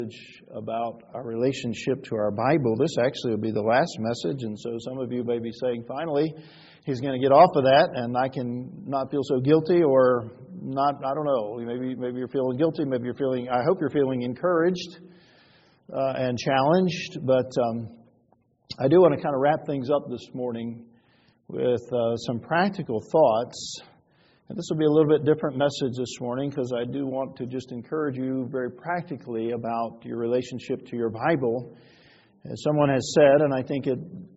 About our relationship to our Bible. This actually will be the last message, and so some of you may be saying, finally, he's going to get off of that, and I can not feel so guilty or not, I don't know. Maybe you're feeling guilty, I hope you're feeling encouraged and challenged, but I do want to kind of wrap things up this morning with some practical thoughts. And this will be a little bit different message this morning because I do want to just encourage you very practically about your relationship to your Bible. As someone has said, and I think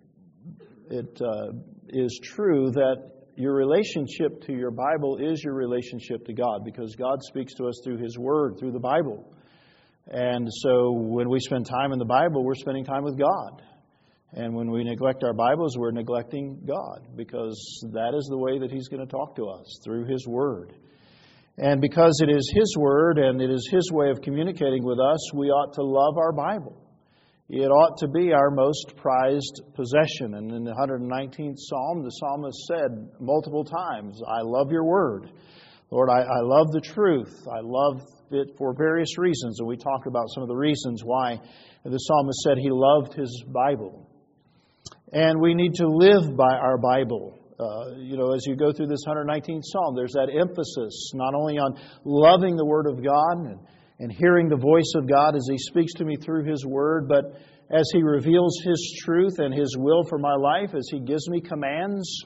it is true, that your relationship to your Bible is your relationship to God, because God speaks to us through His Word, through the Bible. And so when we spend time in the Bible, we're spending time with God. And when we neglect our Bibles, we're neglecting God, because that is the way that He's going to talk to us, through His Word. And because it is His Word and it is His way of communicating with us, we ought to love our Bible. It ought to be our most prized possession. And in the 119th Psalm, the psalmist said multiple times, I love your Word. Lord, I love the truth. I love it for various reasons. And we talked about some of the reasons why the psalmist said he loved his Bible. And we need to live by our Bible. As you go through this 119th Psalm, there's that emphasis not only on loving the Word of God and hearing the voice of God as He speaks to me through His Word, but as He reveals His truth and His will for my life, as He gives me commands,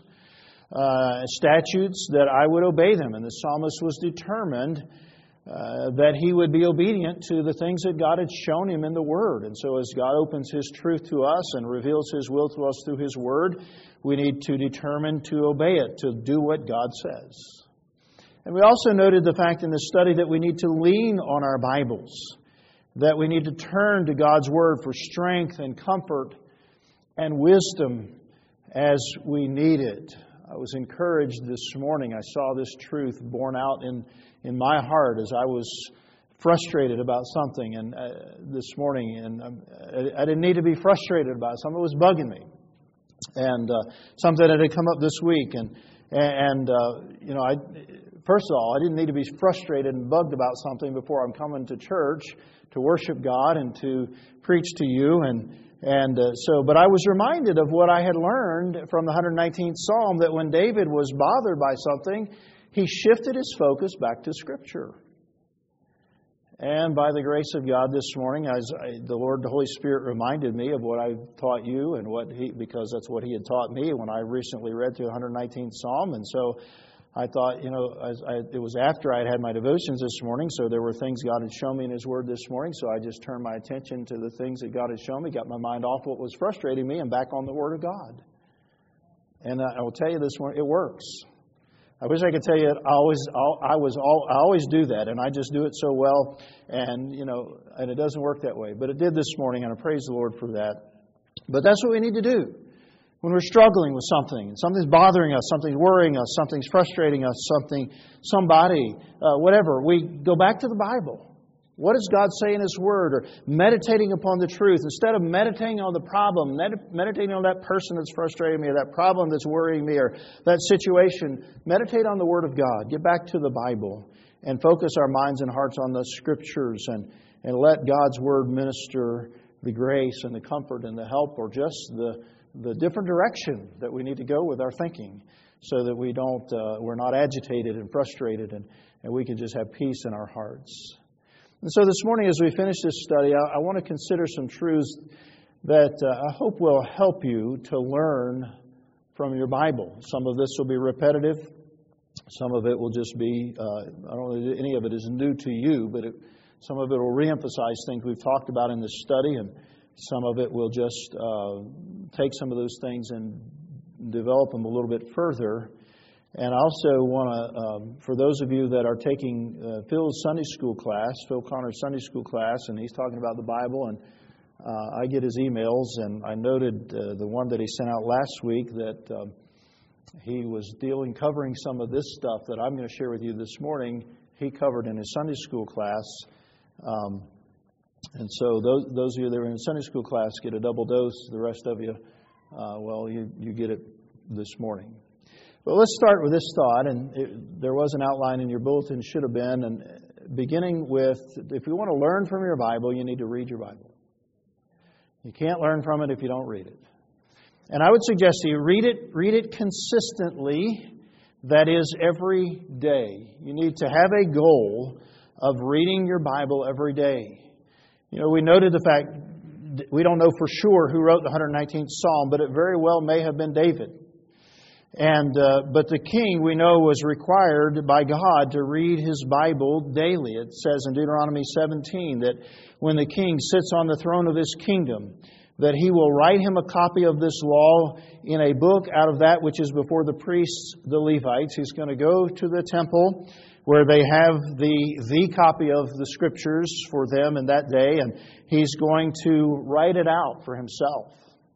statutes, that I would obey them. And the psalmist was determined that he would be obedient to the things that God had shown him in the Word. And so as God opens His truth to us and reveals His will to us through His Word, we need to determine to obey it, to do what God says. And we also noted the fact in this study that we need to lean on our Bibles, that we need to turn to God's Word for strength and comfort and wisdom as we need it. I was encouraged this morning. I saw this truth borne out in my heart as I was frustrated about something and this morning. And I didn't need to be frustrated about it. Something was bugging me. And something that had come up this week. First of all, I didn't need to be frustrated and bugged about something before I'm coming to church to worship God and to preach to you. But I was reminded of what I had learned from the 119th Psalm, that when David was bothered by something, he shifted his focus back to Scripture. And by the grace of God this morning, the Holy Spirit reminded me of what I taught you, and because that's what He had taught me when I recently read through the 119th Psalm. And so I thought, it was after I had my devotions this morning, so there were things God had shown me in His Word this morning, so I just turned my attention to the things that God had shown me, got my mind off what was frustrating me, and back on the Word of God. And I will tell you this morning, it works. I wish I could tell you I always do that, and I just do it so well, and it doesn't work that way. But it did this morning, and I praise the Lord for that. But that's what we need to do. When we're struggling with something, something's bothering us, something's worrying us, something's frustrating us, somebody, whatever, we go back to the Bible. What does God say in His Word? Or meditating upon the truth. Instead of meditating on the problem, meditating on that person that's frustrating me, or that problem that's worrying me, or that situation, meditate on the Word of God. Get back to the Bible and focus our minds and hearts on the Scriptures and let God's Word minister the grace and the comfort and the help, or just the different direction that we need to go with our thinking, so that we're not agitated and frustrated, and we can just have peace in our hearts. And so this morning, as we finish this study, I want to consider some truths that I hope will help you to learn from your Bible. Some of this will be repetitive. Some of it will just be, I don't know if any of it is new to you, but some of it will reemphasize things we've talked about in this study, and some of it will just take some of those things and develop them a little bit further. And I also want to, for those of you that are taking Phil's Sunday school class, Phil Connor's Sunday school class, and he's talking about the Bible, and I get his emails, and I noted the one that he sent out last week that he was covering some of this stuff that I'm going to share with you this morning. He covered in his Sunday school class. And so those of you that are in Sunday school class get a double dose. The rest of you, you get it this morning. But let's start with this thought. And there was an outline in your bulletin, should have been, beginning with, if you want to learn from your Bible, you need to read your Bible. You can't learn from it if you don't read it. And I would suggest to you, read it consistently. That is, every day. You need to have a goal of reading your Bible every day. You know, we noted the fact, we don't know for sure who wrote the 119th Psalm, but it very well may have been David. But the king, we know, was required by God to read his Bible daily. It says in Deuteronomy 17 that when the king sits on the throne of his kingdom, that he will write him a copy of this law in a book out of that which is before the priests, the Levites. He's going to go to the temple where they have the copy of the Scriptures for them in that day, and he's going to write it out for himself.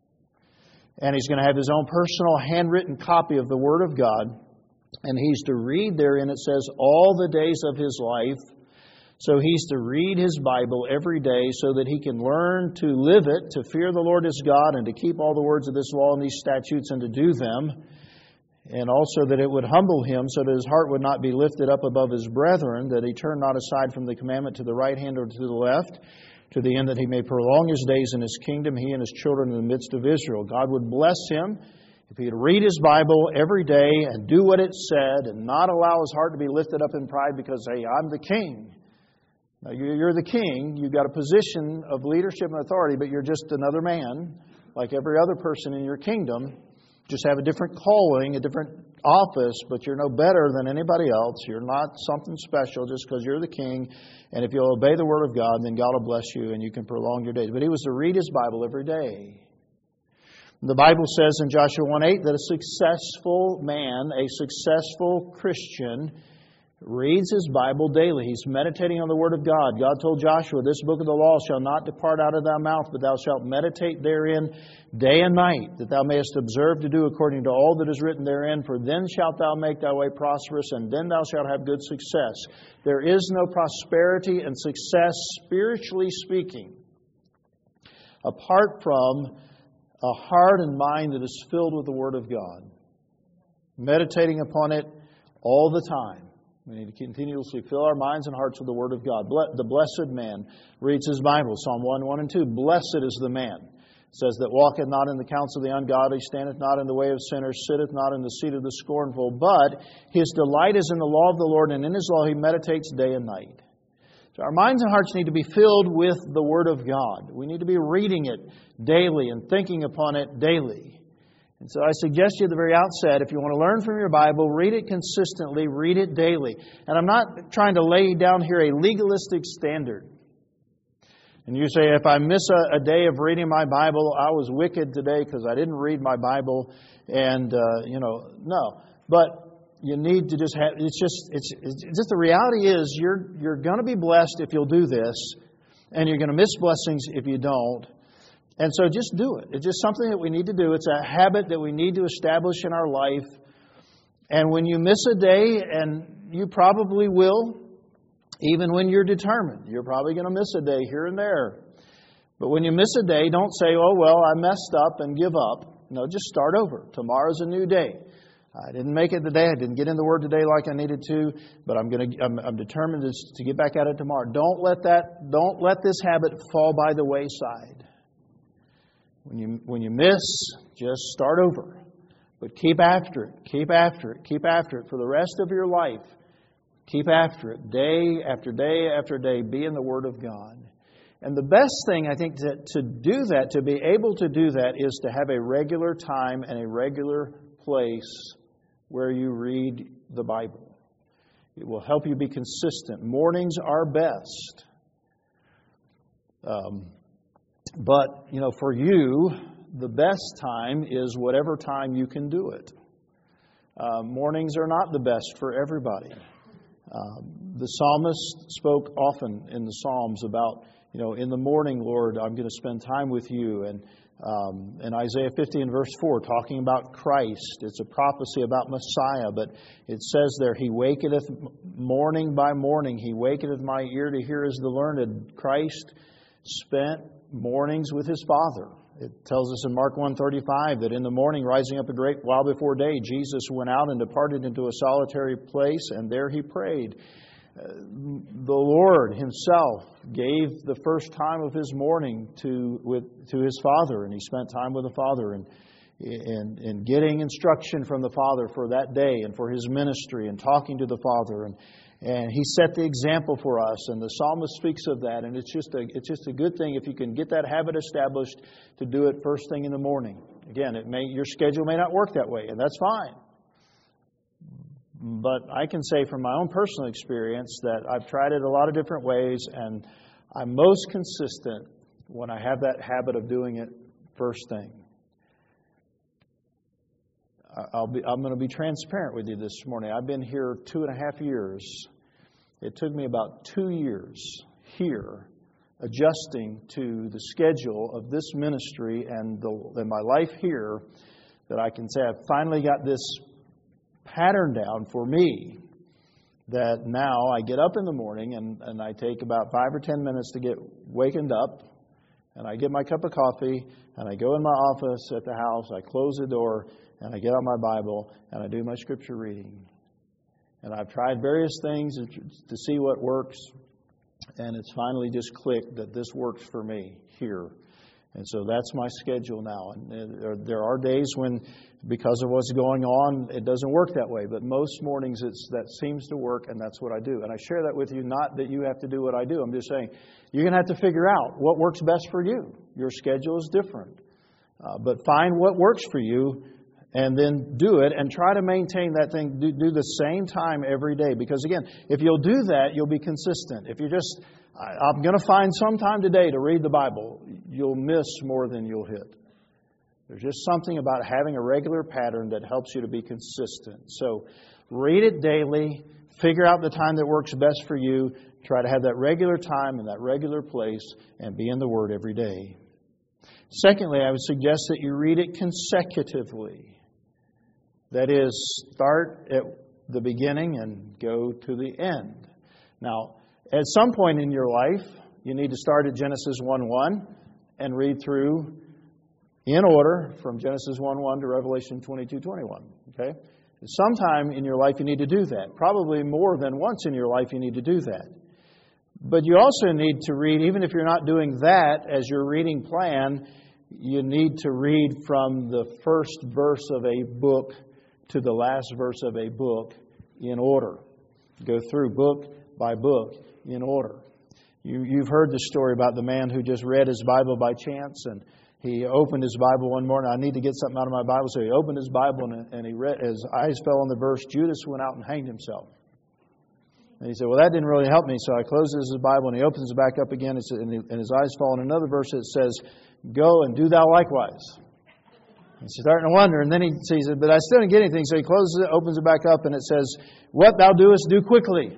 And he's going to have his own personal handwritten copy of the Word of God, and he's to read therein, it says, all the days of his life. So he's to read his Bible every day so that he can learn to live it, to fear the Lord his God, and to keep all the words of this law and these statutes and to do them. And also that it would humble him so that his heart would not be lifted up above his brethren, that he turn not aside from the commandment to the right hand or to the left, to the end that he may prolong his days in his kingdom, he and his children in the midst of Israel. God would bless him if he would read his Bible every day and do what it said and not allow his heart to be lifted up in pride because, hey, I'm the king. Now, you're the king. You've got a position of leadership and authority, but you're just another man, like every other person in your kingdom. Just have a different calling, a different office, but you're no better than anybody else. You're not something special just because you're the king. And if you'll obey the Word of God, then God will bless you and you can prolong your days. But he was to read his Bible every day. The Bible says in Joshua 1:8 that a successful man, a successful Christian, reads his Bible daily. He's meditating on the Word of God. God told Joshua, this book of the law shall not depart out of thy mouth, but thou shalt meditate therein day and night, that thou mayest observe to do according to all that is written therein. For then shalt thou make thy way prosperous, and then thou shalt have good success. There is no prosperity and success, spiritually speaking, apart from a heart and mind that is filled with the Word of God. Meditating upon it all the time. We need to continuously fill our minds and hearts with the Word of God. The blessed man reads his Bible. Psalm 1:1 and 2. Blessed is the man. It says that walketh not in the counsel of the ungodly, standeth not in the way of sinners, sitteth not in the seat of the scornful, but his delight is in the law of the Lord, and in his law he meditates day and night. So our minds and hearts need to be filled with the Word of God. We need to be reading it daily and thinking upon it daily. And so I suggest to you at the very outset, if you want to learn from your Bible, read it consistently, read it daily. And I'm not trying to lay down here a legalistic standard. And you say, if I miss a day of reading my Bible, I was wicked today because I didn't read my Bible. And, no. But you need to just have, it's just the reality is you're going to be blessed if you'll do this. And you're going to miss blessings if you don't. And so just do it. It's just something that we need to do. It's a habit that we need to establish in our life. And when you miss a day, and you probably will, even when you're determined, you're probably going to miss a day here and there. But when you miss a day, don't say, oh, well, I messed up and give up. No, just start over. Tomorrow's a new day. I didn't make it today. I didn't get in the Word today like I needed to, but I'm determined to get back at it tomorrow. Don't let this habit fall by the wayside. When you miss, just start over. But keep after it. Keep after it. Keep after it for the rest of your life. Keep after it. Day after day after day. Be in the Word of God. And the best thing, I think, to do that, to be able to do that, is to have a regular time and a regular place where you read the Bible. It will help you be consistent. Mornings are best. But, for you, the best time is whatever time you can do it. Mornings are not the best for everybody. The psalmist spoke often in the Psalms about, in the morning, Lord, I'm going to spend time with you. And in Isaiah 50 and verse 4, talking about Christ. It's a prophecy about Messiah, but it says there, He waketh morning by morning. He waketh my ear to hear as the learned. Christ spent mornings with His Father. It tells us in Mark 1:35 that in the morning, rising up a great while before day, Jesus went out and departed into a solitary place, and there He prayed. The Lord Himself gave the first time of His morning to His Father, and He spent time with the Father and getting instruction from the Father for that day and for His ministry and talking to the Father. And He set the example for us, and the psalmist speaks of that. And it's just a good thing if you can get that habit established to do it first thing in the morning. Again, your schedule may not work that way, and that's fine. But I can say from my own personal experience that I've tried it a lot of different ways, and I'm most consistent when I have that habit of doing it first thing. I'm going to be transparent with you this morning. I've been here 2.5 years. It took me about 2 years here adjusting to the schedule of this ministry and my life here, that I can say I've finally got this pattern down for me, that now I get up in the morning and I take about 5 or 10 minutes to get wakened up, and I get my cup of coffee and I go in my office at the house, I close the door, and I get out my Bible and I do my Scripture reading. And I've tried various things to see what works, and it's finally just clicked that this works for me here. And so that's my schedule now. And there are days when, because of what's going on, it doesn't work that way. But most mornings that seems to work, and that's what I do. And I share that with you, not that you have to do what I do. I'm just saying you're going to have to figure out what works best for you. Your schedule is different. But find what works for you and then do it, and try to maintain that thing. Do the same time every day. Because again, if you'll do that, you'll be consistent. If you're just, I'm going to find some time today to read the Bible, you'll miss more than you'll hit. There's just something about having a regular pattern that helps you to be consistent. So read it daily. Figure out the time that works best for you. Try to have that regular time in that regular place and be in the Word every day. Secondly, I would suggest that you read it consecutively. That is, start at the beginning and go to the end. Now, at some point in your life, you need to start at Genesis 1:1 and read through in order from Genesis 1:1 to Revelation 22:21. Okay? Sometime in your life you need to do that. Probably more than once in your life you need to do that. But you also need to read, even if you're not doing that as your reading plan, you need to read from the first verse of a book to the last verse of a book in order. Go through book by book in order. You've heard the story about the man who just read his Bible by chance, and he opened his Bible one morning. I need to get something out of my Bible, so he opened his Bible and he read. His eyes fell on the verse, Judas went out and hanged himself. And he said, well, that didn't really help me. So I closes his Bible and he opens it back up again, and his eyes fall on another verse that says, go and do thou likewise. He's starting to wonder, and then he sees it, but I still didn't get anything. So he closes it, opens it back up, and it says, what thou doest, do quickly.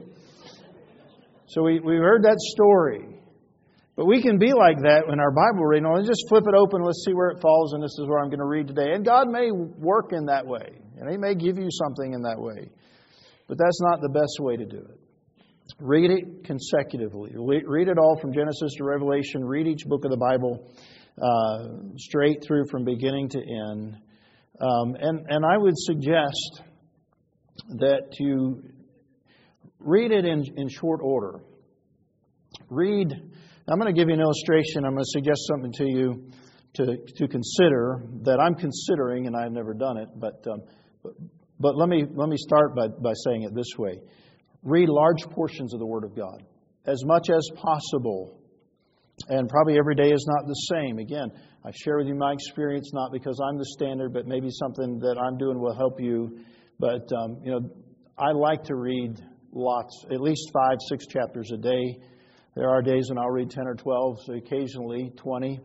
So we heard that story. But we can be like that in our Bible reading. Let's just flip it open, let's see where it falls, and this is where I'm going to read today. And God may work in that way, and He may give you something in that way. But that's not the best way to do it. Read it consecutively. Read it all from Genesis to Revelation. Read each book of the Bible straight through from beginning to end. And I would suggest that you read it in short order. I'm going to give you an illustration. I'm going to suggest something to you to consider that I'm considering, and I've never done it. But let me start by saying it this way. Read large portions of the Word of God, as much as possible. And probably every day is not the same. Again, I share with you my experience, not because I'm the standard, but maybe something that I'm doing will help you. But, I like to read lots, at least 5, 6 chapters a day. There are days when I'll read 10 or 12, so occasionally 20.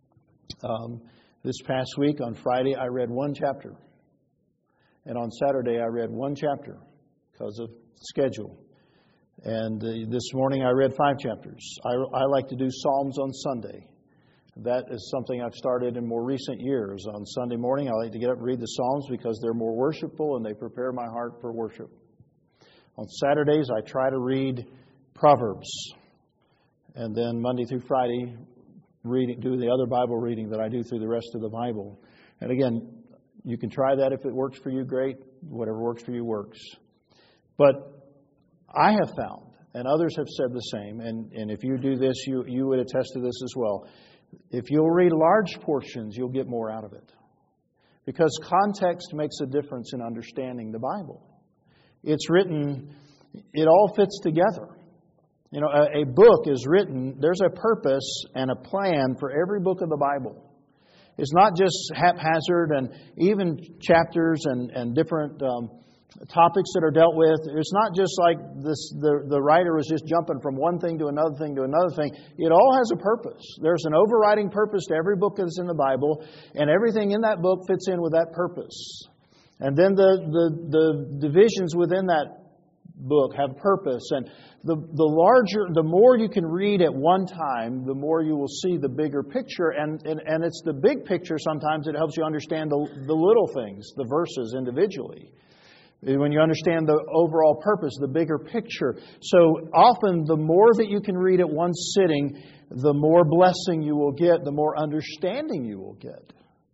This past week, on Friday, I read 1 chapter. And on Saturday, I read 1 chapter because of schedule. And this morning I read 5 chapters. I like to do Psalms on Sunday. That is something I've started in more recent years. On Sunday morning I like to get up and read the Psalms because they're more worshipful and they prepare my heart for worship. On Saturdays I try to read Proverbs. And then Monday through Friday do the other Bible reading that I do through the rest of the Bible. And again, you can try that if it works for you, great. Whatever works for you works. But I have found and others have said the same, and if you do this, you would attest to this as well. If you'll read large portions, you'll get more out of it. Because context makes a difference in understanding the Bible. It's written, it all fits together. You know, a book is written, there's a purpose and a plan for every book of the Bible. It's not just haphazard, and even chapters and different topics that are dealt with. It's not just like this. The writer was just jumping from one thing to another thing to another thing. It all has a purpose. There's an overriding purpose to every book that's in the Bible, and everything in that book fits in with that purpose. And then the divisions within that book have purpose, and the more you can read at one time, the more you will see the bigger picture, and it's the big picture sometimes that helps you understand the little things, the verses individually. When you understand the overall purpose, the bigger picture. So often the more that you can read at one sitting, the more blessing you will get, the more understanding you will get.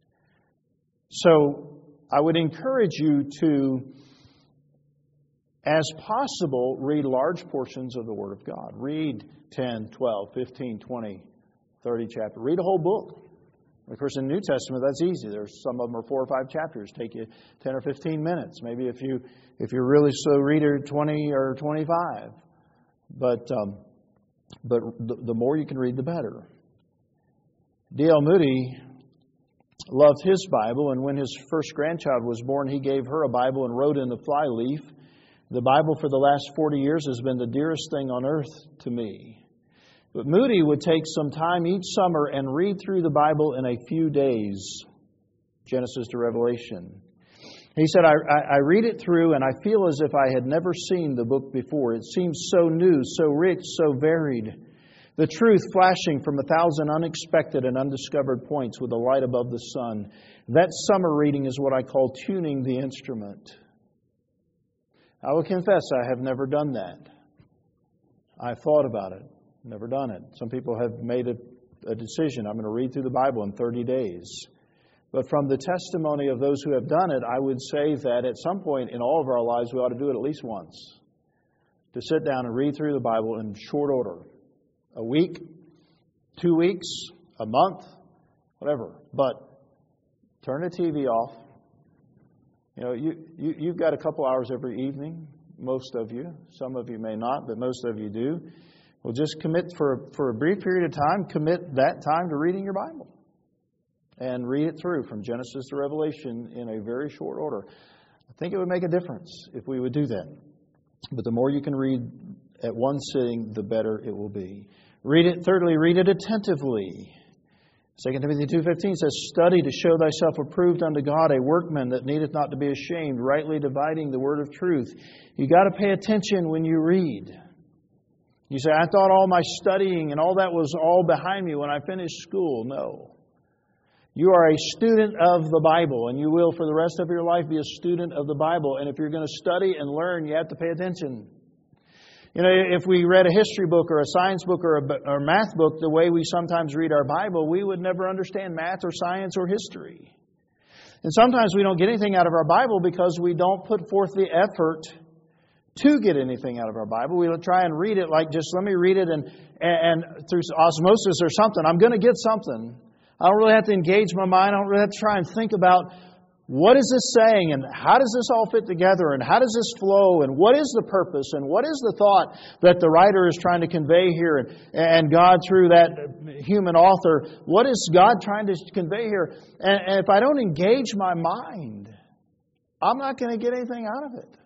So I would encourage you to, as possible, read large portions of the Word of God. Read 10, 12, 15, 20, 30 chapters. Read a whole book. Of course, in the New Testament, that's easy. There's some of them are 4 or 5 chapters. Take you 10 or 15 minutes. Maybe if you're really slow reader, 20 or 25. But the more you can read, the better. D.L. Moody loved his Bible, and when his first grandchild was born, he gave her a Bible and wrote in the flyleaf, "The Bible for the last 40 years has been the dearest thing on earth to me." But Moody would take some time each summer and read through the Bible in a few days, Genesis to Revelation. He said, I read it through and I feel as if I had never seen the book before. It seems so new, so rich, so varied. The truth flashing from 1,000 unexpected and undiscovered points with the light above the sun. That summer reading is what I call tuning the instrument. I will confess I have never done that. I've thought about it. Never done it. Some people have made a decision. I'm going to read through the Bible in 30 days. But from the testimony of those who have done it, I would say that at some point in all of our lives, we ought to do it at least once. To sit down and read through the Bible in short order. A week, 2 weeks, a month, whatever. But turn the TV off. You know, you've got a couple hours every evening, most of you. Some of you may not, but most of you do. Well, just commit for a brief period of time, commit that time to reading your Bible. And read it through from Genesis to Revelation in a very short order. I think it would make a difference if we would do that. But the more you can read at one sitting, the better it will be. Thirdly, read it attentively. 2 Timothy 2:15 says, "Study to show thyself approved unto God, a workman that needeth not to be ashamed, rightly dividing the word of truth." You got to pay attention when you read. You say, "I thought all my studying and all that was all behind me when I finished school." No. You are a student of the Bible, and you will for the rest of your life be a student of the Bible. And if you're going to study and learn, you have to pay attention. You know, if we read a history book or a science book or a math book the way we sometimes read our Bible, we would never understand math or science or history. And sometimes we don't get anything out of our Bible because we don't put forth the effort to get anything out of our Bible. We try and read it like just let me read it and through osmosis or something. I'm going to get something. I don't really have to engage my mind. I don't really have to try and think about what is this saying and how does this all fit together and how does this flow and what is the purpose and what is the thought that the writer is trying to convey here and God through that human author, what is God trying to convey here? And if I don't engage my mind, I'm not going to get anything out of it.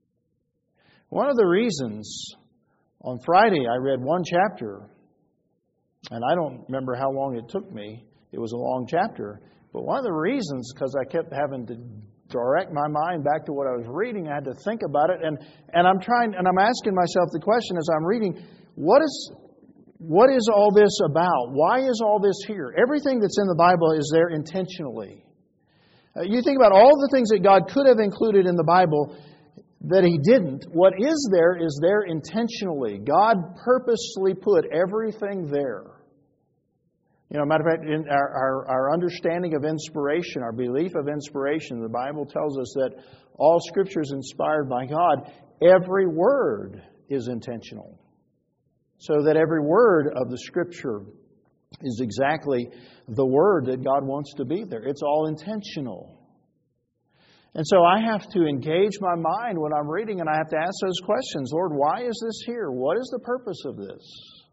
One of the reasons, on Friday I read one chapter, and I don't remember how long it took me. It was a long chapter. But one of the reasons, because I kept having to direct my mind back to what I was reading, I had to think about it. And I'm asking myself the question as I'm reading, what is all this about? Why is all this here? Everything that's in the Bible is there intentionally. You think about all the things that God could have included in the Bible that He didn't. What is there intentionally. God purposely put everything there. You know, matter of fact, in our understanding of inspiration, our belief of inspiration, the Bible tells us that all Scripture is inspired by God. Every word is intentional. So that every word of the Scripture is exactly the word that God wants to be there. It's all intentional. And so I have to engage my mind when I'm reading, and I have to ask those questions. Lord, why is this here? What is the purpose of this?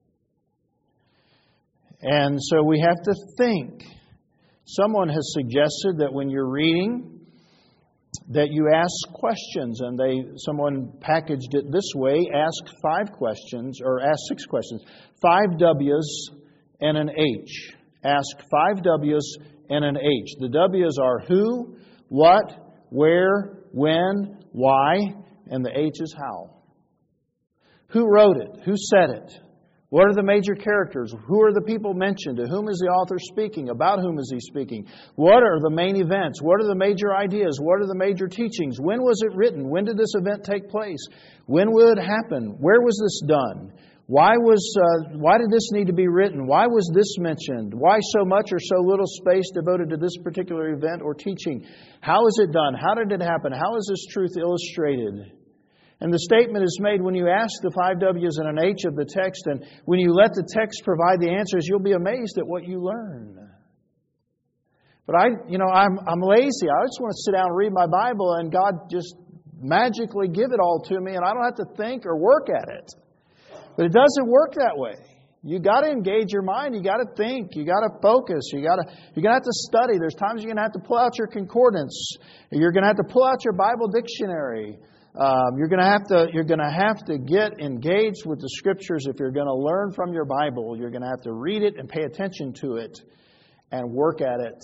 And so we have to think. Someone has suggested that when you're reading, that you ask questions, and someone packaged it this way: ask 5 questions, or ask 6 questions. 5 W's and an H. Ask 5 W's and an H. The W's are who, what, where, when, why, and the H is how. Who wrote it? Who said it? What are the major characters? Who are the people mentioned? To whom is the author speaking? About whom is he speaking? What are the main events? What are the major ideas? What are the major teachings? When was it written? When did this event take place? When will it happen? Where was this done? Why did this need to be written? Why was this mentioned? Why so much or so little space devoted to this particular event or teaching? How is it done? How did it happen? How is this truth illustrated? And the statement is made when you ask the 5 W's and an H of the text, and when you let the text provide the answers, you'll be amazed at what you learn. But I'm lazy. I just want to sit down and read my Bible, and God just magically give it all to me, and I don't have to think or work at it. But it doesn't work that way. You got to engage your mind. You got to think. You got to focus. You're going to have to study. There's times you're going to have to pull out your concordance. You're going to have to pull out your Bible dictionary. You're going to have to get engaged with the Scriptures if you're going to learn from your Bible. You're going to have to read it and pay attention to it and work at it.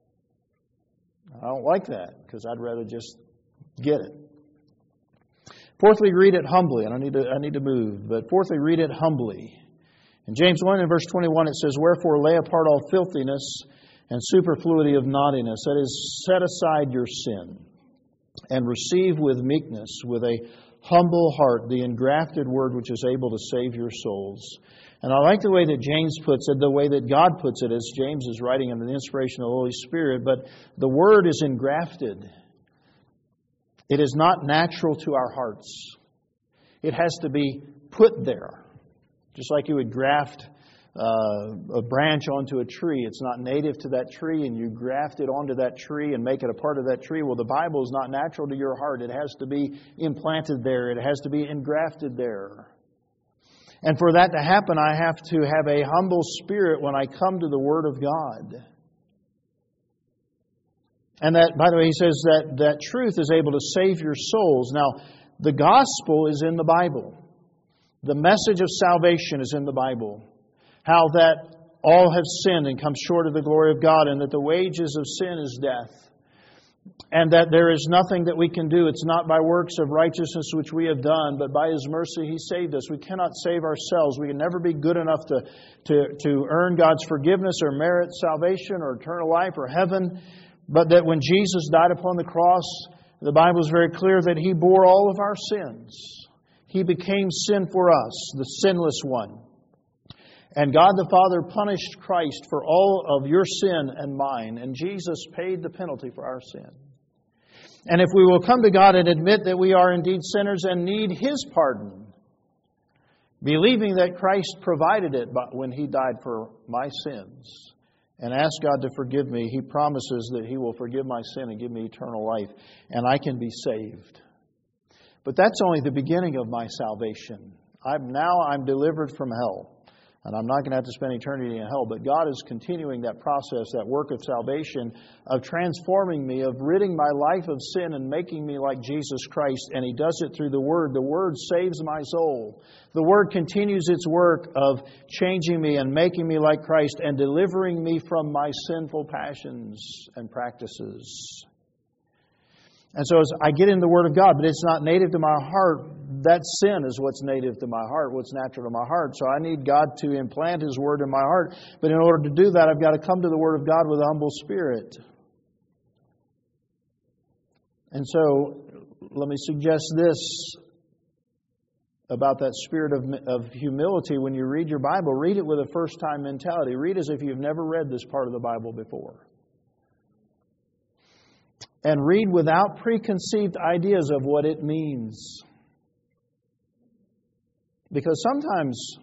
I don't like that because I'd rather just get it. Fourthly, read it humbly. And I need to move. But fourthly, read it humbly. In James 1 and verse 21 it says, "Wherefore lay apart all filthiness and superfluity of naughtiness, that is, set aside your sin, and receive with meekness, with a humble heart, the engrafted word which is able to save your souls." And I like the way that James puts it, the way that God puts it, as James is writing under the inspiration of the Holy Spirit. But the word is engrafted. It is not natural to our hearts. It has to be put there. Just like you would graft a branch onto a tree. It's not native to that tree, and you graft it onto that tree and make it a part of that tree. Well, the Bible is not natural to your heart. It has to be implanted there. It has to be engrafted there. And for that to happen, I have to have a humble spirit when I come to the Word of God. And that, by the way, he says that truth is able to save your souls. Now, the gospel is in the Bible. The message of salvation is in the Bible. How that all have sinned and come short of the glory of God, and that the wages of sin is death. And that there is nothing that we can do. It's not by works of righteousness which we have done, but by His mercy He saved us. We cannot save ourselves. We can never be good enough to earn God's forgiveness or merit salvation or eternal life or heaven. But that when Jesus died upon the cross, the Bible is very clear that He bore all of our sins. He became sin for us, the sinless one. And God the Father punished Christ for all of your sin and mine. And Jesus paid the penalty for our sin. And if we will come to God and admit that we are indeed sinners and need His pardon, believing that Christ provided it when He died for my sins, and ask God to forgive me, He promises that He will forgive my sin and give me eternal life, and I can be saved. But that's only the beginning of my salvation. I'm delivered from hell. And I'm not going to have to spend eternity in hell. But God is continuing that process, that work of salvation, of transforming me, of ridding my life of sin and making me like Jesus Christ. And He does it through the Word. The Word saves my soul. The Word continues its work of changing me and making me like Christ and delivering me from my sinful passions and practices. And so as I get in the Word of God, but it's not native to my heart, that sin is what's native to my heart, what's natural to my heart. So I need God to implant His Word in my heart. But in order to do that, I've got to come to the Word of God with a humble spirit. And so let me suggest this about that spirit of humility. When you read your Bible, read it with a first-time mentality. Read as if you've never read this part of the Bible before. And read without preconceived ideas of what it means. Because sometimes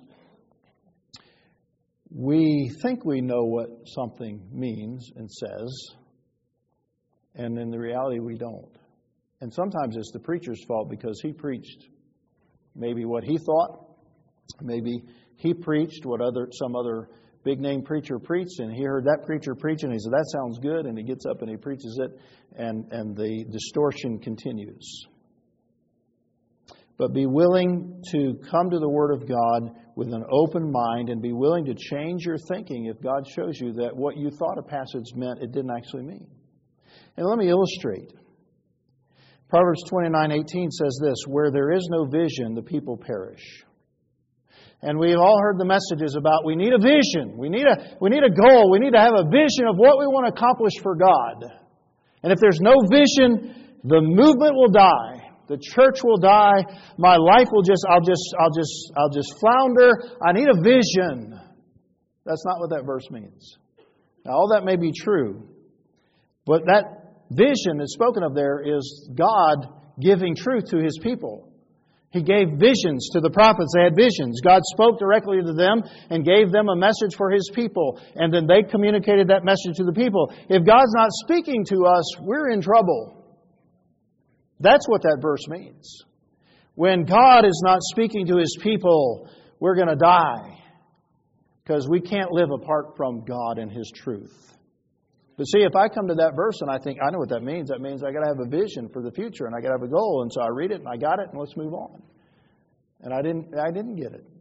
we think we know what something means and says, and in the reality we don't. And sometimes it's the preacher's fault because he preached maybe what he thought. Maybe he preached what some other big-name preacher preached, and he heard that preacher preach, and he said, that sounds good, and he gets up and he preaches it, and the distortion continues. But be willing to come to the Word of God with an open mind and be willing to change your thinking if God shows you that what you thought a passage meant, it didn't actually mean. And let me illustrate. Proverbs 29:18 says this, where there is no vision, the people perish. And we've all heard the messages about we need a vision. We need a goal. We need to have a vision of what we want to accomplish for God. And if there's no vision, the movement will die. The church will die. My life will I'll just flounder. I need a vision. That's not what that verse means. Now, all that may be true, but that vision that's spoken of there is God giving truth to His people. He gave visions to the prophets. They had visions. God spoke directly to them and gave them a message for His people. And then they communicated that message to the people. If God's not speaking to us, we're in trouble. That's what that verse means. When God is not speaking to His people, we're going to die. Because we can't live apart from God and His truth. But see, if I come to that verse and I think, I know what that means. That means I got to have a vision for the future and I got to have a goal. And so I read it and I got it and let's move on. And I didn't get it.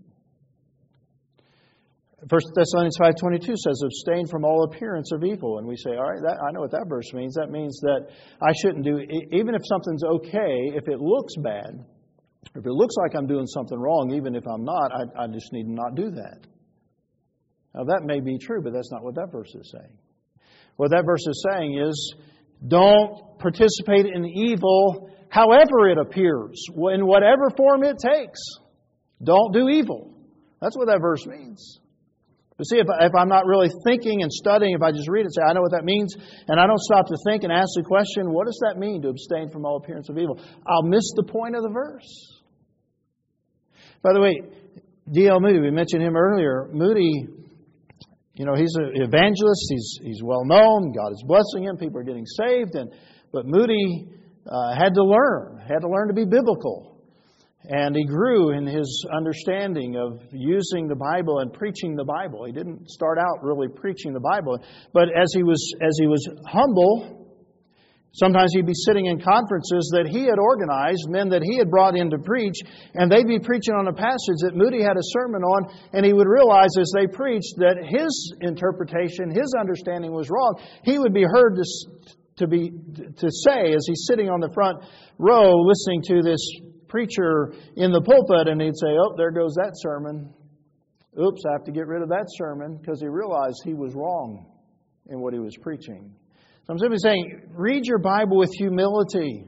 1 Thessalonians 5:22 says, abstain from all appearance of evil. And we say, all right, I know what that verse means. That means that I shouldn't do, even if something's okay, if it looks bad, if it looks like I'm doing something wrong, even if I'm not, I just need to not do that. Now that may be true, but that's not what that verse is saying. What that verse is saying is, don't participate in evil however it appears, in whatever form it takes. Don't do evil. That's what that verse means. But see, if I'm not really thinking and studying, if I just read it and say, I know what that means, and I don't stop to think and ask the question, what does that mean to abstain from all appearance of evil? I'll miss the point of the verse. By the way, D.L. Moody, we mentioned him earlier. Moody, he's an evangelist. He's well known. God is blessing him. People are getting saved. But Moody had to learn to be biblical. And he grew in his understanding of using the Bible and preaching the Bible. He didn't start out really preaching the Bible. But as he was humble, sometimes he'd be sitting in conferences that he had organized, men that he had brought in to preach, and they'd be preaching on a passage that Moody had a sermon on, and he would realize as they preached that his interpretation, his understanding was wrong. He would be heard to say, as he's sitting on the front row listening to this preacher in the pulpit, and he'd say, oh, there goes that sermon. Oops, I have to get rid of that sermon, because he realized he was wrong in what he was preaching. So I'm simply saying, read your Bible with humility.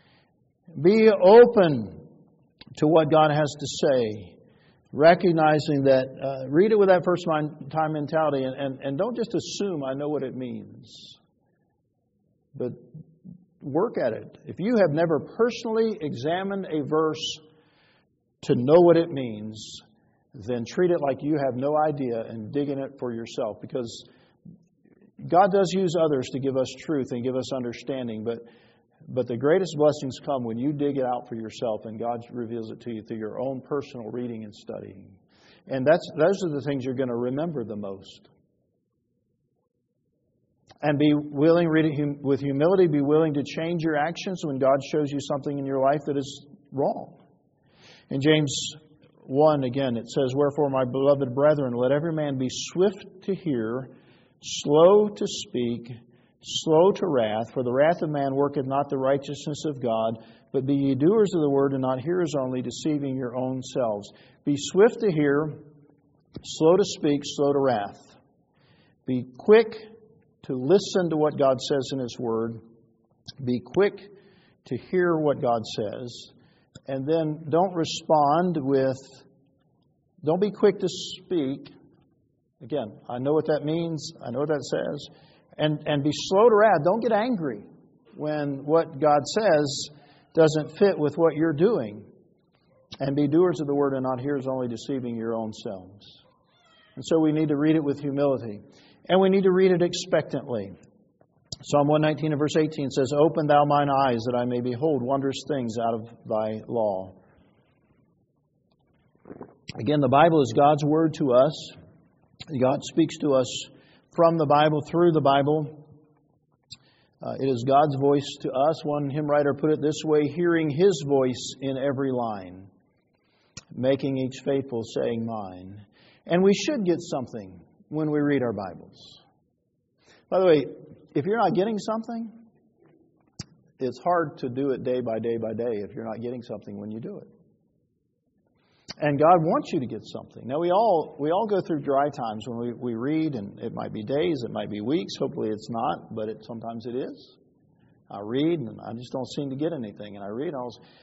Be open to what God has to say. Recognizing that, read it with that first time mentality, and don't just assume I know what it means. But work at it. If you have never personally examined a verse to know what it means, then treat it like you have no idea and dig in it for yourself. Because God does use others to give us truth and give us understanding, but the greatest blessings come when you dig it out for yourself and God reveals it to you through your own personal reading and studying. And those are the things you're going to remember the most. And be willing, read it with humility, be willing to change your actions when God shows you something in your life that is wrong. In James 1, again, it says, wherefore, my beloved brethren, let every man be swift to hear, slow to speak, slow to wrath, for the wrath of man worketh not the righteousness of God, but be ye doers of the word and not hearers only, deceiving your own selves. Be swift to hear, slow to speak, slow to wrath. Be quick to listen to what God says in His Word. Be quick to hear what God says. And then don't be quick to speak. Again, I know what that means. I know what that says. And be slow to wrath. Don't get angry when what God says doesn't fit with what you're doing. And be doers of the word and not hearers only, deceiving your own selves. And so we need to read it with humility. And we need to read it expectantly. Psalm 119 and verse 18 says, Open thou mine eyes, that I may behold wondrous things out of thy law. Again, the Bible is God's word to us. God speaks to us from the Bible, through the Bible. It is God's voice to us. One hymn writer put it this way, hearing His voice in every line, making each faithful saying mine. And we should get something when we read our Bibles. By the way, if you're not getting something, it's hard to do it day by day by day if you're not getting something when you do it. And God wants you to get something. Now, we all go through dry times when we read, and it might be days, it might be weeks. Hopefully it's not, but sometimes it is. I read, and I just don't seem to get anything. And I read,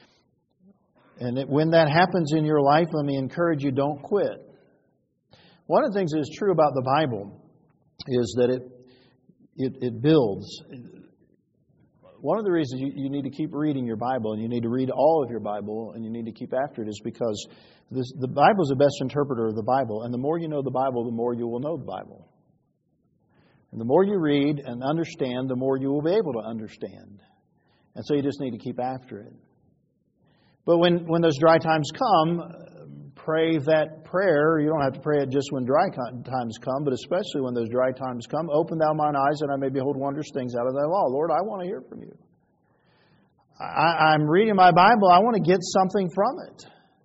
when that happens in your life, let me encourage you, don't quit. One of the things that is true about the Bible is that it builds. One of the reasons you need to keep reading your Bible, and you need to read all of your Bible, and you need to keep after it, is because the Bible is the best interpreter of the Bible. And the more you know the Bible, the more you will know the Bible. And the more you read and understand, the more you will be able to understand. And so you just need to keep after it. But when those dry times come, pray that prayer. You don't have to pray it just when dry times come, but especially when those dry times come. Open thou mine eyes, that I may behold wondrous things out of thy law. Lord, I want to hear from you. I'm reading my Bible. I want to get something from it.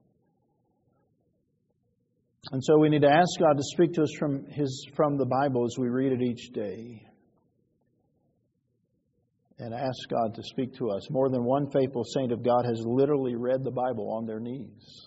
And so we need to ask God to speak to us from the Bible as we read it each day. And ask God to speak to us. More than one faithful saint of God has literally read the Bible on their knees,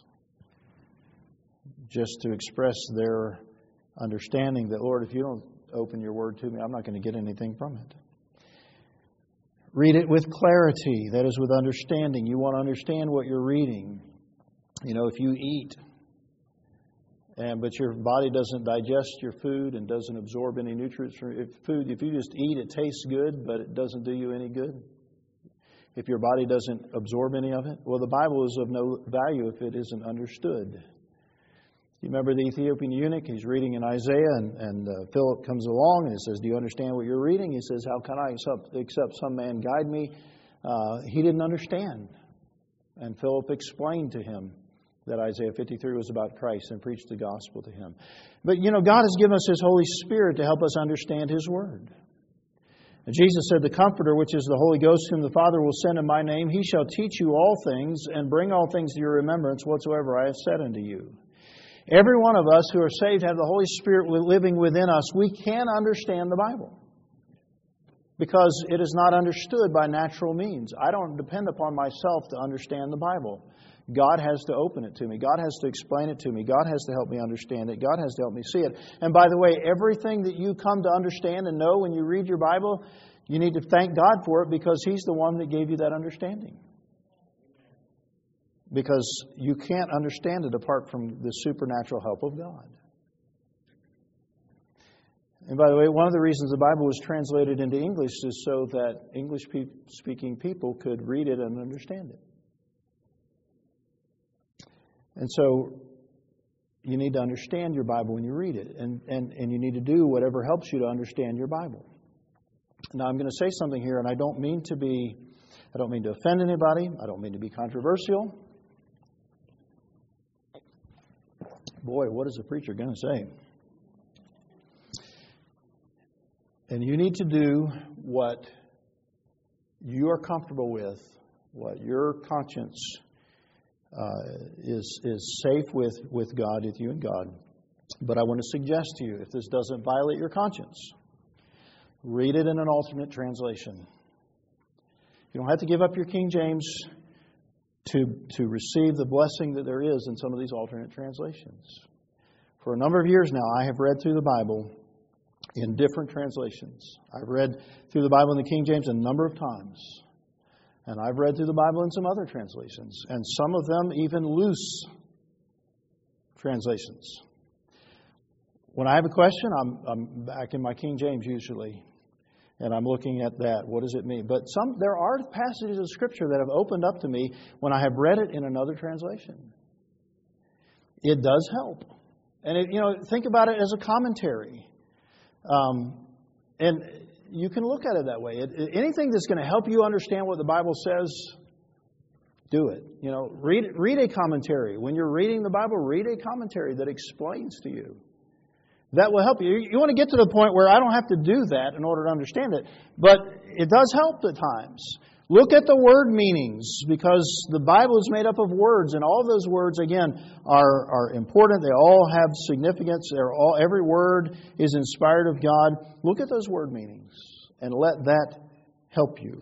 just to express their understanding that, Lord, if you don't open your word to me, I'm not going to get anything from it. Read it with clarity, that is, with understanding. You want to understand what you're reading. You know, if you eat, but your body doesn't digest your food and doesn't absorb any nutrients from food, if you just eat, it tastes good, but it doesn't do you any good. If your body doesn't absorb any of it, well, the Bible is of no value if it isn't understood. You remember the Ethiopian eunuch? He's reading in Isaiah, and Philip comes along and he says, do you understand what you're reading? He says, how can I except some man guide me? He didn't understand. And Philip explained to him that Isaiah 53 was about Christ and preached the gospel to him. But, God has given us His Holy Spirit to help us understand His Word. And Jesus said, the Comforter, which is the Holy Ghost, whom the Father will send in my name, He shall teach you all things and bring all things to your remembrance whatsoever I have said unto you. Every one of us who are saved have the Holy Spirit living within us. We can understand the Bible because it is not understood by natural means. I don't depend upon myself to understand the Bible. God has to open it to me. God has to explain it to me. God has to help me understand it. God has to help me see it. And by the way, everything that you come to understand and know when you read your Bible, you need to thank God for it because He's the one that gave you that understanding. Because you can't understand it apart from the supernatural help of God. And by the way, one of the reasons the Bible was translated into English is so that English-speaking people could read it and understand it. And so you need to understand your Bible when you read it. And you need to do whatever helps you to understand your Bible. Now, I'm going to say something here, and I don't mean to offend anybody. I don't mean to be controversial. Boy, what is the preacher going to say? And you need to do what you are comfortable with, what your conscience is safe with God, with you and God. But I want to suggest to you, if this doesn't violate your conscience, read it in an alternate translation. You don't have to give up your King James to receive the blessing that there is in some of these alternate translations. For a number of years now, I have read through the Bible in different translations. I've read through the Bible in the King James a number of times. And I've read through the Bible in some other translations. And some of them even loose translations. When I have a question, I'm back in my King James usually. And I'm looking at that. What does it mean? But there are passages of Scripture that have opened up to me when I have read it in another translation. it does help. And think about it as a commentary. And you can look at it that way. Anything that's going to help you understand what the Bible says, do it. Read a commentary. When you're reading the Bible, read a commentary that explains to you. That will help you. You want to get to the point where I don't have to do that in order to understand it. But it does help at times. Look at the word meanings, because the Bible is made up of words, and all those words, again, are important. They all have significance. Every word is inspired of God. Look at those word meanings and let that help you.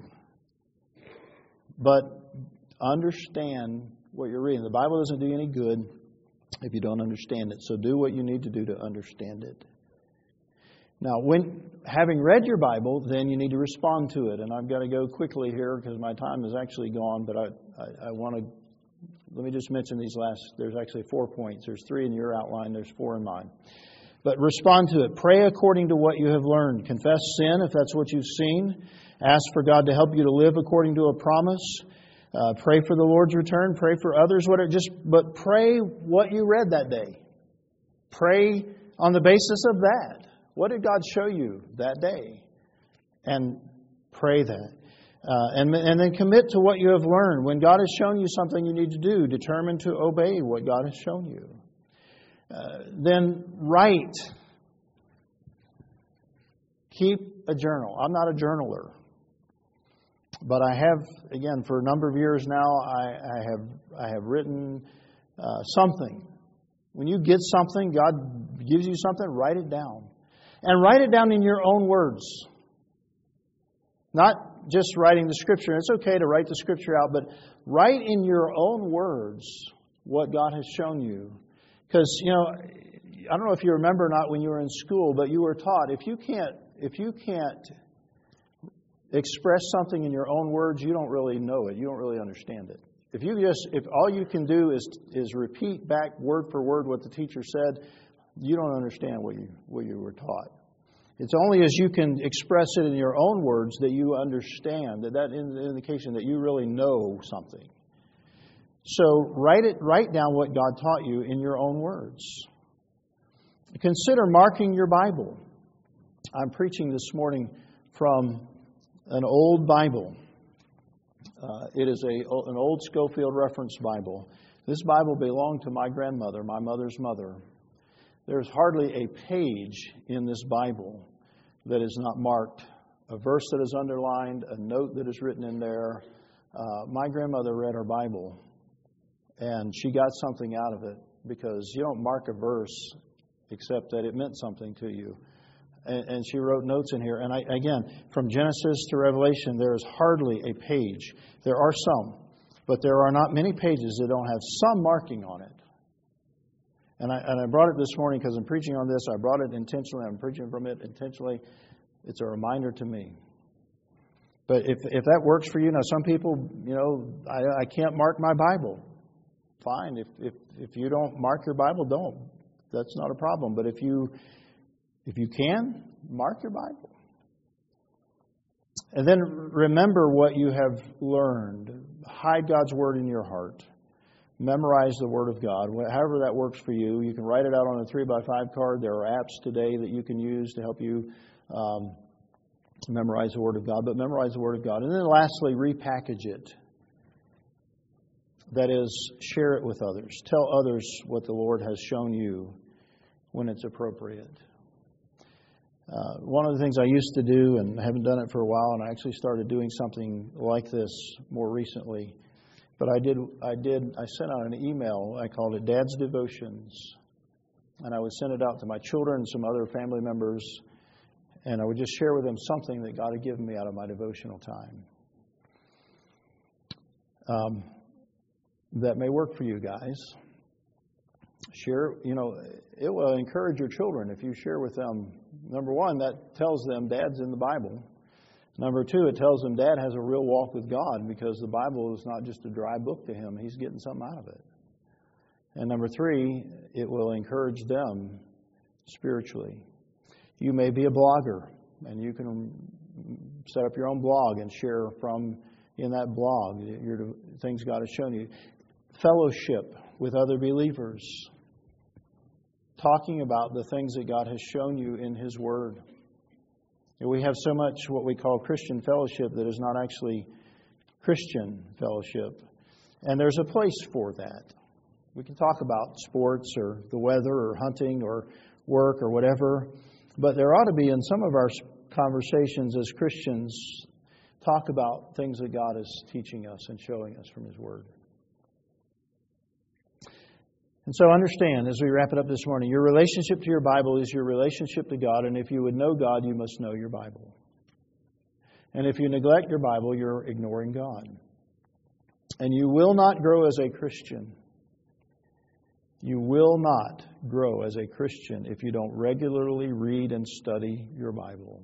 But understand what you're reading. The Bible doesn't do you any good if you don't understand it. So do what you need to do to understand it. Now, having read your Bible, then you need to respond to it. And I've got to go quickly here because my time is actually gone. But I want to, let me just mention there's actually 4 points. There's 3 in your outline. There's 4 in mine. But respond to it. Pray according to what you have learned. Confess sin if that's what you've seen. Ask for God to help you to live according to a promise. Pray for the Lord's return. Pray for others. But pray what you read that day. Pray on the basis of that. What did God show you that day? And pray that. And then commit to what you have learned. When God has shown you something you need to do, determine to obey what God has shown you. Then write. Keep a journal. I'm not a journaler. But I have, again, for a number of years now, I have written something. When you get something, God gives you something, write it down. And write it down in your own words. Not just writing the Scripture. It's okay to write the Scripture out, but write in your own words what God has shown you. Because, I don't know if you remember or not when you were in school, but you were taught if you can't express something in your own words, you don't really know it. You don't really understand it. If all you can do is repeat back word for word what the teacher said, you don't understand what you were taught. It's only as you can express it in your own words that you understand, that indication that you really know something. So write down what God taught you in your own words. Consider marking your Bible. I'm preaching this morning from an old Bible. It is an old Scofield Reference Bible. This Bible belonged to my grandmother, my mother's mother. There's hardly a page in this Bible that is not marked. A verse that is underlined, a note that is written in there. My grandmother read her Bible, and she got something out of it, because you don't mark a verse except that it meant something to you. And she wrote notes in here. And again, from Genesis to Revelation, there is hardly a page. There are some, but there are not many pages that don't have some marking on it. And I brought it this morning because I'm preaching on this. I brought it intentionally. I'm preaching from it intentionally. It's a reminder to me. But if that works for you, now some people, I can't mark my Bible. Fine. If you don't mark your Bible, don't. That's not a problem. But if you can, mark your Bible. And then remember what you have learned. Hide God's Word in your heart. Memorize the Word of God. However that works for you. You can write it out on a 3x5 card. There are apps today that you can use to help you memorize the Word of God. But memorize the Word of God. And then lastly, repackage it. That is, share it with others. Tell others what the Lord has shown you when it's appropriate. One of the things I used to do, and I haven't done it for a while, and I actually started doing something like this more recently. But I sent out an email. I called it Dad's Devotions. And I would send it out to my children and some other family members. And I would just share with them something that God had given me out of my devotional time. That may work for you guys. Share, it will encourage your children if you share with them. Number one, that tells them Dad's in the Bible. Number two, it tells them Dad has a real walk with God, because the Bible is not just a dry book to him. He's getting something out of it. And number three, it will encourage them spiritually. You may be a blogger, and you can set up your own blog and share from in that blog things God has shown you. Fellowship with other believers. talking about the things that God has shown you in His Word. We have so much what we call Christian fellowship that is not actually Christian fellowship. And there's a place for that. We can talk about sports or the weather or hunting or work or whatever. But there ought to be in some of our conversations as Christians talk about things that God is teaching us and showing us from His Word. And so understand, as we wrap it up this morning, your relationship to your Bible is your relationship to God. And if you would know God, you must know your Bible. And if you neglect your Bible, you're ignoring God. And you will not grow as a Christian. You will not grow as a Christian if you don't regularly read and study your Bible.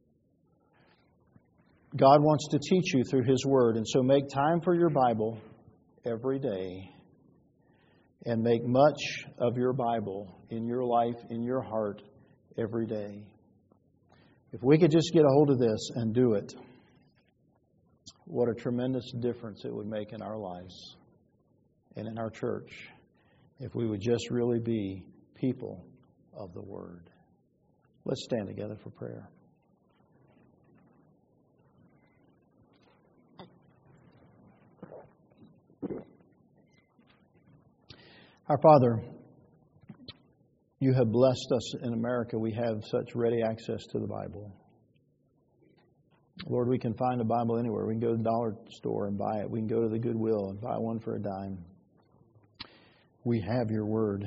God wants to teach you through His Word. And so make time for your Bible every day. And make much of your Bible in your life, in your heart, every day. If we could just get a hold of this and do it, what a tremendous difference it would make in our lives and in our church if we would just really be people of the Word. Let's stand together for prayer. Our Father, You have blessed us in America. We have such ready access to the Bible. Lord, we can find a Bible anywhere. We can go to the dollar store and buy it. We can go to the Goodwill and buy one for a dime. We have Your Word.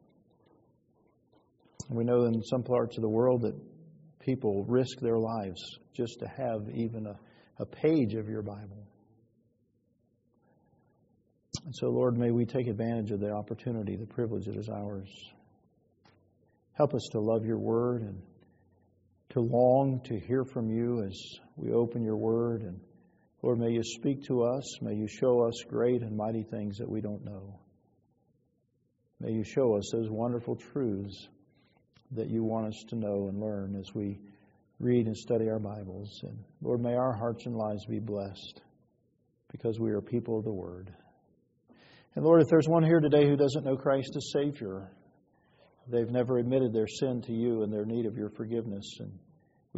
We know in some parts of the world that people risk their lives just to have even a page of Your Bible. And so, Lord, may we take advantage of the opportunity, the privilege that is ours. Help us to love Your Word and to long to hear from You as we open Your Word. And, Lord, may You speak to us. May You show us great and mighty things that we don't know. May You show us those wonderful truths that You want us to know and learn as we read and study our Bibles. And, Lord, may our hearts and lives be blessed because we are people of the Word. And Lord, if there's one here today who doesn't know Christ as Savior, they've never admitted their sin to You and their need of Your forgiveness, and